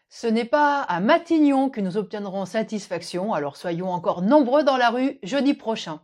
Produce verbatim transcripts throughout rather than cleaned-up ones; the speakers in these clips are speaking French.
Ce n'est pas à Matignon que nous obtiendrons satisfaction, alors soyons encore nombreux dans la rue jeudi prochain.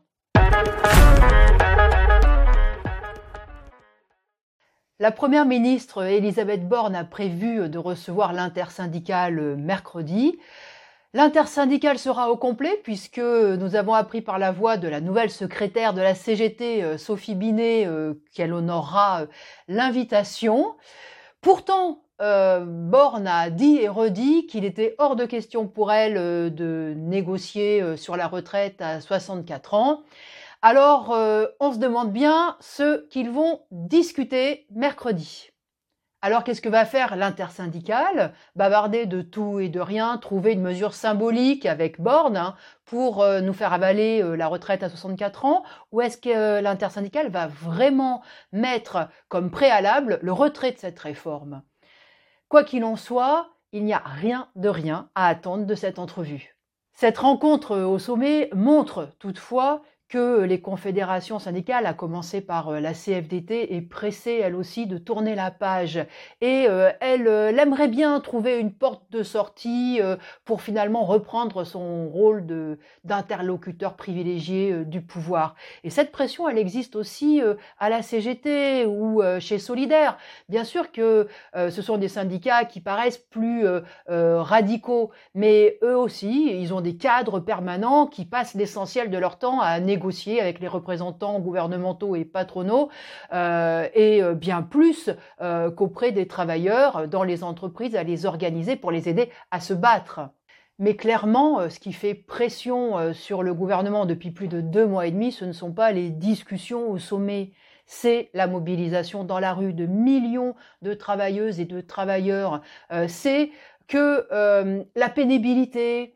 La première ministre Elisabeth Borne a prévu de recevoir l'intersyndicale mercredi. L'intersyndicale sera au complet puisque nous avons appris par la voix de la nouvelle secrétaire de la C G T, Sophie Binet, qu'elle honorera l'invitation. Pourtant, Euh, Borne a dit et redit qu'il était hors de question pour elle euh, de négocier euh, sur la retraite à soixante-quatre ans. Alors, euh, on se demande bien ce qu'ils vont discuter mercredi. Alors, qu'est-ce que va faire l'intersyndicale? Bavarder de tout et de rien, trouver une mesure symbolique avec Borne hein, pour euh, nous faire avaler euh, la retraite à soixante-quatre ans? Ou est-ce que euh, l'intersyndicale va vraiment mettre comme préalable le retrait de cette réforme? Quoi qu'il en soit, il n'y a rien de rien à attendre de cette entrevue. Cette rencontre au sommet montre toutefois que les confédérations syndicales, à commencer par la C F D T, est pressée elle aussi de tourner la page. Et euh, elle, euh, elle aimerait bien trouver une porte de sortie euh, pour finalement reprendre son rôle de, d'interlocuteur privilégié euh, du pouvoir. Et cette pression, elle existe aussi euh, à la C G T ou euh, chez Solidaire. Bien sûr que euh, ce sont des syndicats qui paraissent plus euh, euh, radicaux, mais eux aussi, ils ont des cadres permanents qui passent l'essentiel de leur temps à négocier négocier avec les représentants gouvernementaux et patronaux euh, et bien plus euh, qu'auprès des travailleurs dans les entreprises à les organiser pour les aider à se battre. Mais clairement, ce qui fait pression sur le gouvernement depuis plus de deux mois et demi, ce ne sont pas les discussions au sommet, c'est la mobilisation dans la rue de millions de travailleuses et de travailleurs. Euh, c'est que euh, la pénibilité,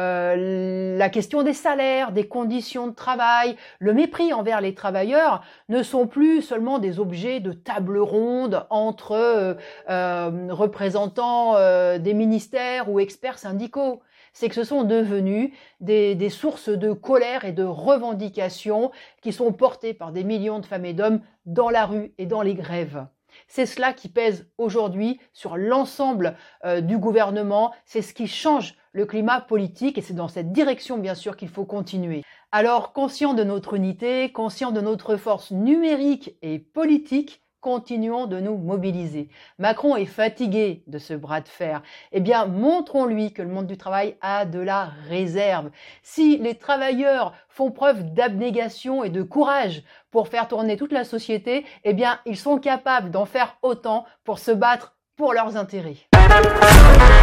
Euh, la question des salaires, des conditions de travail, le mépris envers les travailleurs ne sont plus seulement des objets de table ronde entre euh, euh, représentants euh, des ministères ou experts syndicaux. C'est que ce sont devenus des, des sources de colère et de revendications qui sont portées par des millions de femmes et d'hommes dans la rue et dans les grèves. C'est cela qui pèse aujourd'hui sur l'ensemble euh, du gouvernement, c'est ce qui change le climat politique et c'est dans cette direction bien sûr qu'il faut continuer. Alors, conscient de notre unité, conscient de notre force numérique et politique, continuons de nous mobiliser. Macron est fatigué de ce bras de fer. Eh bien, montrons-lui que le monde du travail a de la réserve. Si les travailleurs font preuve d'abnégation et de courage pour faire tourner toute la société, eh bien, ils sont capables d'en faire autant pour se battre pour leurs intérêts.